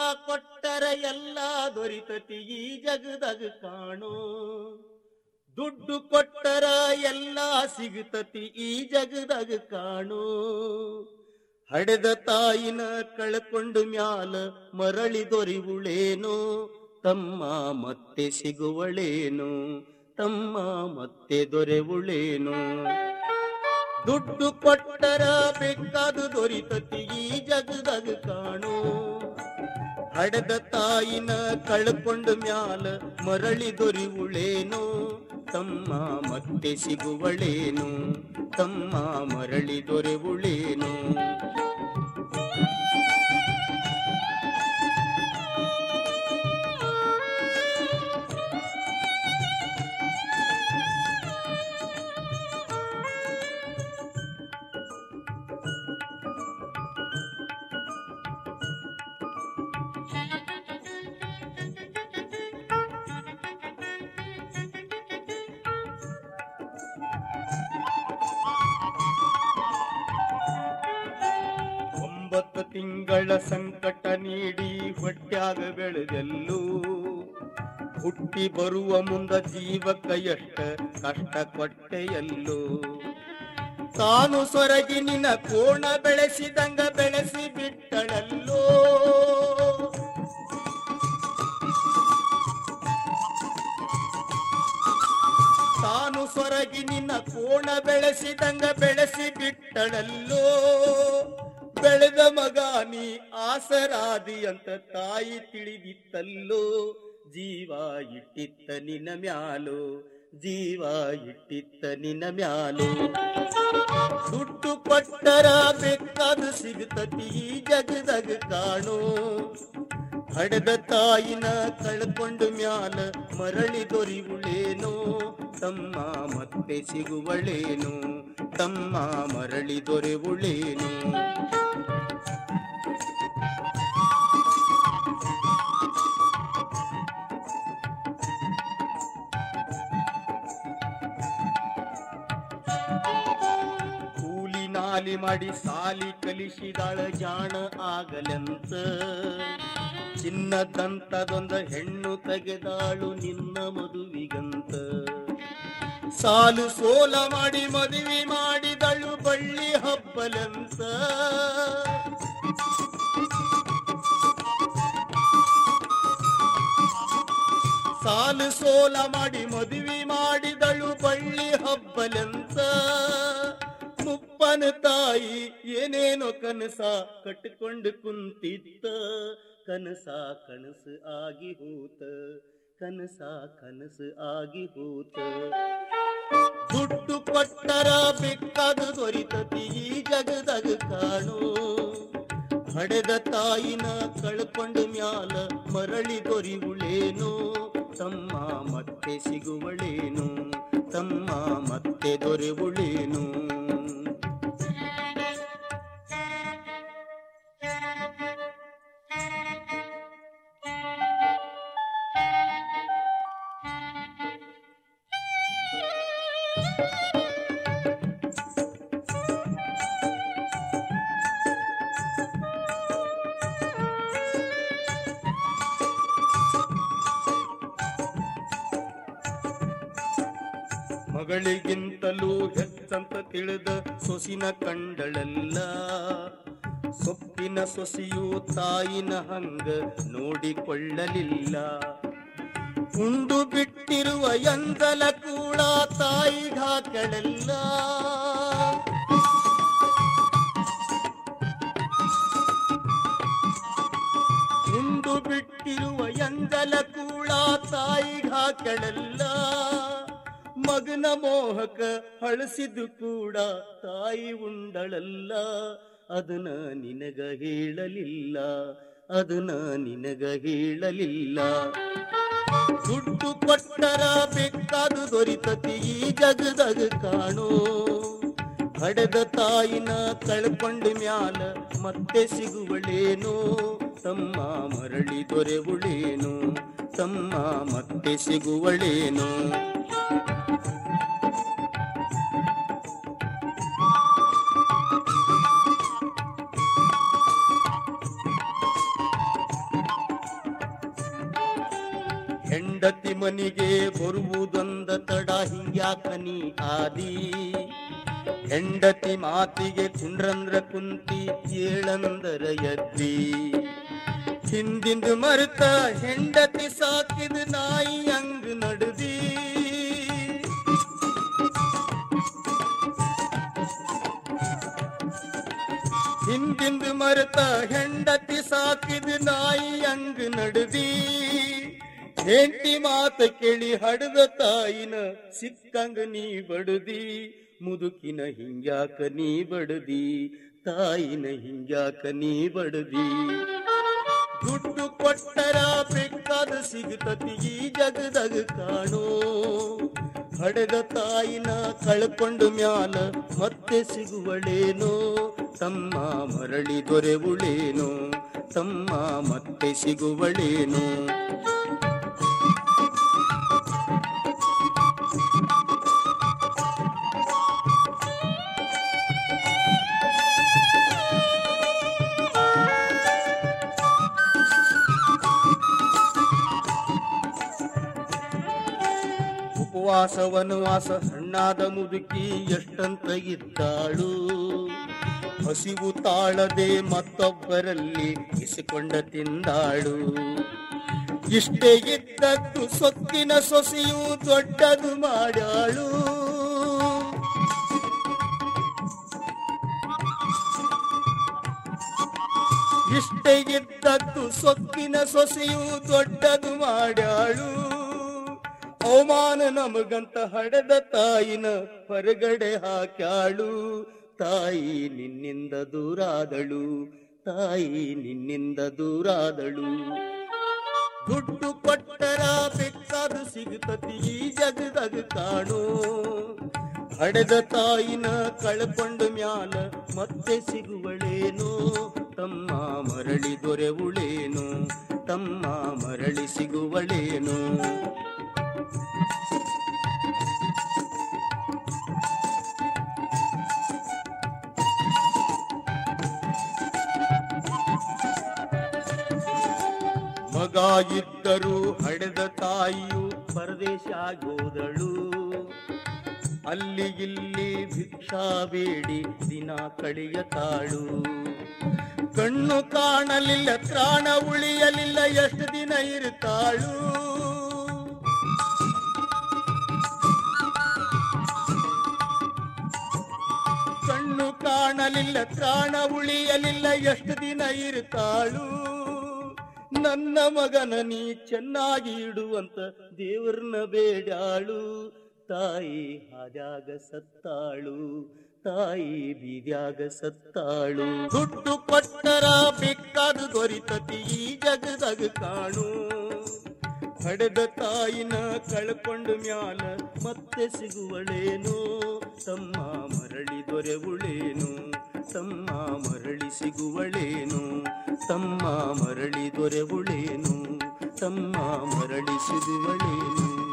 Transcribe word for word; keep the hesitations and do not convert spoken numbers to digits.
ಕೊಟ್ಟರ ಎಲ್ಲ ದೊರಿತತಿ ಈ ಜಗದಾಗ ಕಾಣೋ. ದುಡ್ಡು ಕೊಟ್ಟರ ಎಲ್ಲ ಸಿಗುತ್ತತಿ ಈ ಜಗದಾಗ ಕಾಣೋ. ಹಡೆದ ತಾಯಿನ ಕಳ್ಕೊಂಡು ಮ್ಯಾಲ ಮರಳಿ ದೊರಿವುಳೇನೋ. ತಮ್ಮ ಮತ್ತೆ ಸಿಗುವಳೇನು, ತಮ್ಮ ಮತ್ತೆ ದೊರೆವುಳೇನು. ದುಡ್ಡು ಕೊಟ್ಟರ ಬೇಕಾದು ದೊರಿತತಿ ಈ ಜಗದಾಗ ಕಾಣೋ. ಹಡೆದ ತಾಯಿನ ಕಳ್ಕೊಂಡು ಮ್ಯಾಲ ಮರಳಿ ದೊರಿವುಳೇನು. ತಮ್ಮ ಮತ್ತೆ ಸಿಗುವಳೇನು, ತಮ್ಮ ಮರಳಿ ದೊರೆವುಳೇನು. ಒಂಬತ್ತು ತಿಂಗಳ ಸಂಕಟ ನೀಡಿ ಹೊಟ್ಯಾಗ ಬೆಳೆದೆಲ್ಲೂ. ಹುಟ್ಟಿ ಬರುವ ಮುಂದ ಜೀವಕ್ಕ ಎಷ್ಟ ಕಷ್ಟ ಕೊಟ್ಟೆಯಲ್ಲೋ. ತಾನು ಸೊರಗಿ ನಿನ್ನ ಕೋಣ ಬೆಳೆಸಿದಂಗ ಬೆಳೆಸಿ ಬಿಟ್ಟಳಲ್ಲೋ. ತಾನು ಸೊರಗಿ ನಿನ್ನ ಕೋಣ ಬೆಳೆಸಿದಂಗ ಬೆಳೆಸಿ ಬಿಟ್ಟಳಲ್ಲೋ. ಬೆಳೆದ ಮಗ ನೀ ಆಸರಾದಿ ಅಂತ ತಾಯಿ ತಿಳಿದಿತ್ತಲ್ಲೋ. ಜೀವ ಇಟ್ಟಿತ್ತ ನಿನ್ನ ಮ್ಯಾಲೋ, ಜೀವ ಇಟ್ಟಿತ್ತ ನಿನ್ನ ಮ್ಯಾಲೋ. ದುಡ್ಡು ಕೊಟ್ಟರ ಬೇಕಾದ ಸಿಗುತ್ತತಿ ಈ ಜಗದಾಗ ಕಾಣೋ. ಹಡೆದ ತಾಯಿನ ಕಳ್ಕೊಂಡು ಮ್ಯಾಲ ಮರಳಿ ದೊರಿವುಳೇನೋ. ತಮ್ಮ ಮತ್ತೆ ಸಿಗುವಳೇನು, ತಮ್ಮ ಮರಳಿ ದೊರೆವುಳೇನು. ಕೂಲಿ ನಾಲಿ ಮಾಡಿ ಸಾಲಿ ಕಲಿಸಿದಾಳ ಜಾಣ ಆಗಲೆಂತ. ಚಿನ್ನದಂತದೊಂದ ಹೆಣ್ಣು ತೆಗೆದಾಳು ನಿನ್ನ ಮದುವಿಗಂತ. ಸಾಲು ಸೋಲ ಮಾಡಿ ಮದುವೆ ಮಾಡಿದಳು ಬಳ್ಳಿ ಹಬ್ಬಲಂತ. ಸಾಲು ಸೋಲ ಮಾಡಿ ಮದುವೆ ಮಾಡಿದಳು ಬಳ್ಳಿ ಹಬ್ಬಲಂತ. ಮುಪ್ಪನ ತಾಯಿ ಏನೇನೋ ಕನಸ ಕಟ್ಟಿಕೊಂಡು ಕುಂತಿದ್ದ. ಕನಸ ಕನಸು ಆಗಿ ಹೋತ, ಕನಸ ಕನಸು ಆಗಿ ಹೋತ. ದುಡ್ಡು ಕೊಟ್ಟರ ಬೇಕಾದ ದೊರಿತತಿ ಈ ಜಗದಾಗ ಕಾಣೋ. ಹಡೆದ ತಾಯಿನ ಕಳ್ಕೊಂಡು ಮ್ಯಾಲ ಮರಳಿ ದೊರಿವುಳೇನೋ. ತಮ್ಮ ಮತ್ತೆ ಸಿಗುವಳೇನು, ತಮ್ಮ ಮತ್ತೆ ದೊರೆವುಳೇನು. ಮಗಳಿಗಿಂತಲೂ ಹೆಚ್ಚಂತ ತಿಳಿದ ಸೊಸಿನ ಕಂಡಳಲ್ಲ. ಸೊಪ್ಪಿನ ಸೊಸಿಯು ತಾಯಿನ ಹಂಗ ನೋಡಿಕೊಳ್ಳಲಿಲ್ಲ. ಉಂಡು ಬಿಟ್ಟಿರುವ ಎಂದಲ ಕೂಡ ತಾಯಿಗಾಕಳಲ್ಲ. ಉಂಡು ಬಿಟ್ಟಿರುವ ಎಂದಲ ಕೂಡ ತಾಯಿಗಾಕಳಲ್ಲ. ಮಗನ ಮೋಹಕ ಹಳಸಿದ್ದು ಕೂಡ ತಾಯಿ ಉಂಡಳಲ್ಲ. ಅದನ್ನ ನಿನಗ ಹೇಳಲಿಲ್ಲ, ಅದನ್ನ ನಿನಗ ಹೇಳಲಿಲ್ಲ. ದುಡ್ಡು ಕೊಟ್ಟರ ಬೇಕಾದು ದೊರಿತತಿ ಈ ಜಗದಾಗ ಕಾಣೋ. ಹಡೆದ ತಾಯಿನ ಕಳ್ಕೊಂಡು ಮ್ಯಾಲ ಮತ್ತೆ ಸಿಗುವಳೇನೋ. ತಮ್ಮ ಮರಳಿ ದೊರೆವುಳೇನು, ತಮ್ಮ ಮತ್ತೆ ಸಿಗುವಳೇನೋ. ಹೆಂಡತಿ ಮನಿಗೆ ಬರುವುದೊಂದ ತಡ ಹಿಂಗ್ಯಾಕ ನೀ ಆದಿ ಹೆಂಡತಿ ಮಾತಿಗೆ ಕುಂಡ್ರಂದ್ರ ಕುಂತಿ ಏಳಂದರ ಎದ್ದಿ ಹಿಂದಿಂದು ಮರುತ ಹೆಂಡತಿ ಸಾಕಿದ ನಾಯಿ ಹಂಗ ನಡ್ದಿ ಹಿಂದಿಂದು ಮರುತ ಹೆಂಡತಿ ಸಾಕಿದ ನಾಯಿ ಹಂಗ ನಡ್ದಿ ಹೆಂಡತಿ ಮಾತ ಕೇಳಿ ಹಡದ ತಾಯಿನ ಸಿಕ್ಕಂಗ ನೀ ಬಡದಿ ಮುದುಕಿನ ಹಿಂಗ್ಯಾಕ ನೀ ಬಡದಿ ತಾಯಿನ ಹಿಂಗ್ಯಾಕ ನೀ ಬಡದಿ ದುಡ್ಡು ಕೊಟ್ಟರ ಬೇಕಾದ ಸಿಗುತ್ತತಿ ಈ ಜಗದಾಗ ಕಾಣೋ ಹಡೆದ ತಾಯಿನ ಕಳ್ಕೊಂಡು ಮ್ಯಾಲ ಮತ್ತೆ ಸಿಗುವಳೇನೋ ತಮ್ಮ ಮರಳಿ ದೊರೆವುಳೇನೋ ತಮ್ಮ ಮತ್ತೆ ಸಿಗುವಳೇನೋ ಉಪವಾಸ ವನವಾಸ ಹಣ್ಣಾದ ಮುದುಕಿ ಎಷ್ಟಂತ ಇದ್ದಾಳು ಹಸಿವು ತಾಳದೆ ಮತ್ತೊಬ್ಬರಲ್ಲಿ ಇಸಿಕೊಂಡ ತಿಂದಾಳು ಇಷ್ಟೇ ಇದ್ದದ್ದು ಸೊಕ್ಕಿನ ಸೊಸೆಯು ದೊಡ್ಡದು ಮಾಡ್ಯಾಳು ಇಷ್ಟೇ ಇದ್ದದ್ದು ಸೊಕ್ಕಿನ ಸೊಸೆಯು ದೊಡ್ಡದು ಮಾಡ್ಯಾಳು ಅವಮಾನ ನಮಗಂತ ಹಡೆದ ತಾಯಿನ ಹೊರಗಡೆ ಹಾಕ್ಯಾಳು ತಾಯಿ ನಿನ್ನಿಂದ ದೂರಾದಳು ತಾಯಿ ನಿನ್ನಿಂದ ದೂರಾದಳು ದುಡ್ಡು ಕೊಟ್ಟರ ಬೇಕಾದ ಸಿಗುತ್ತತಿ ಈ ಜಗದಾಗ ಕಾಣೋ ಹಡೆದ ತಾಯಿನ ಕಳ್ಕೊಂಡು ಮ್ಯಾಲ ಮತ್ತೆ ಸಿಗುವಳೇನೋ ತಮ್ಮ ಮರಳಿ ದೊರೆವುಳೇನೋ ತಮ್ಮ ಮರಳಿ ಸಿಗುವಳೇನೋ ಮಗ ಇದ್ದರೂ ಹಡೆದ ತಾಯಿಯು ಪರದೇಶ ಆಗೋದಳು ಅಲ್ಲಿ ಇಲ್ಲಿ ಭಿಕ್ಷಾ ಬೇಡಿ ದಿನ ಕಳೆಯತಾಳು ಕಣ್ಣು ಕಾಣಲಿಲ್ಲ ತ್ರಾಣ ಉಳಿಯಲಿಲ್ಲ ಎಷ್ಟು ದಿನ ಇರುತ್ತಾಳು ಕಣ್ಣು ಕಾಣಲಿಲ್ಲ ತ್ರಾಣ ಉಳಿಯಲಿಲ್ಲ ಎಷ್ಟು ದಿನ ಇರುತ್ತಾಳು ನನ್ನ ಮಗನ ನೀ ಚೆನ್ನಾಗಿ ಇಡುವಂತ ದೇವರನ್ನ ಬೇಡಾಳು ತಾಯಿ ಹಾದ್ಯಾಗ ಸತ್ತಾಳು ತಾಯಿ ಬೀದ್ಯಾಗ ಸತ್ತಾಳು ದುಡ್ಡು ಕೊಟ್ಟರ ಬೇಕಾದು ದೊರಿತತಿ ಈ ಜಗದಾಗ ಕಾಣು ಹಡೆದ ತಾಯಿನ ಕಳ್ಕೊಂಡು ಮ್ಯಾಲ ಮತ್ತೆ ಸಿಗುವಳೇನೋ ತಮ್ಮ ಮರಳಿ ದೊರೆವುಳೇನೋ ತಮ್ಮ ಮರಳಿ ಸಿಗುವಳೇನೋ ತಮ್ಮ ಮರಳಿ ದೊರೆವುಳೇನೋ ತಮ್ಮ ಮರಳಿ ಸಿಗುವಳೇನೋ